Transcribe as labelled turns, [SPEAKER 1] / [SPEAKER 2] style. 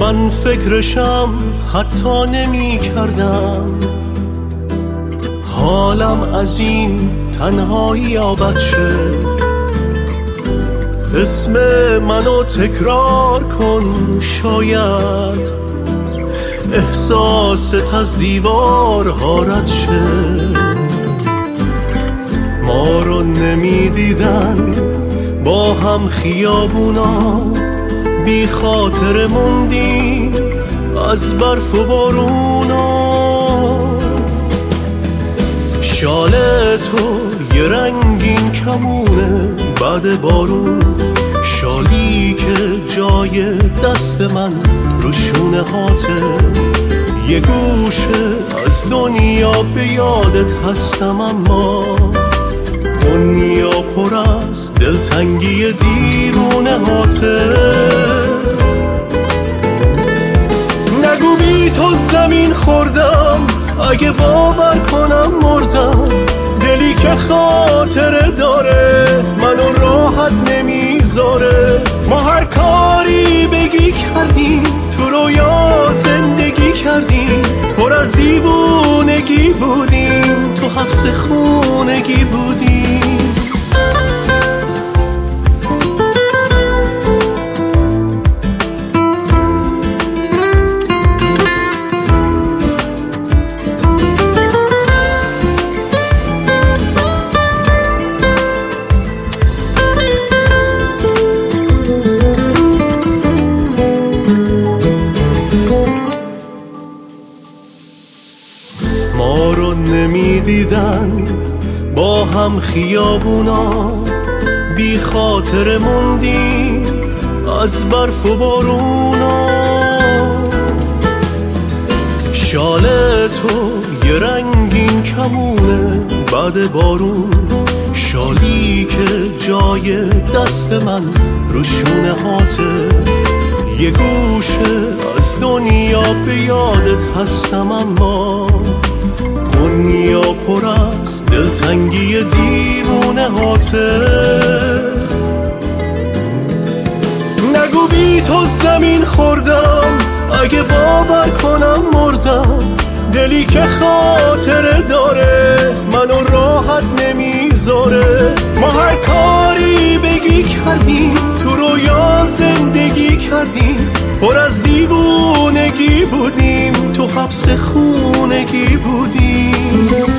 [SPEAKER 1] من فکرشم حتی نمی کردم، حالم از این تنهایی آبد شد. اسم منو تکرار کن، شاید احساست از دیوارها رد شد. ما رو نمی دیدن با هم خیابونا، بی خاطر موندیم از برف و بارونا. شال تو یه رنگین کمونه بعد بارون، شالی که جای دست من رو شونه هاته. یه گوشه از دنیا به یادت هستم، اما دنیا پر از دلتنگی دیوونه هاته. نگو بی تو زمین خوردم، اگه باور کنم مردم. دلی که خاطره داره منو راحت نمیذاره. ما هر کاری بگی کردیم، تو رویا زندگی کردیم. پر از دیوونگی بودیم، تو حبس خونگی بودیم. ما رو نمی دیدن با هم خیابونا، بی خاطر موندیم از برف و بارونا. شال تو یه رنگین کمونه بعد بارون، شالی که جای دست من رو شونه هاته. یه گوشه از دنیا به یادت هستم، اما دنیا پر از دلتنگی دیوونه هاته. نگو بی تو زمین خوردم، اگه باور کنم مردم. دلی که خاطره داره منو راحت نمیذاره. ما هر کاری بگی کردیم، تو رویا زندگی کردیم. پر از دیوونگی بودیم، تو حبس خونگی بودیم.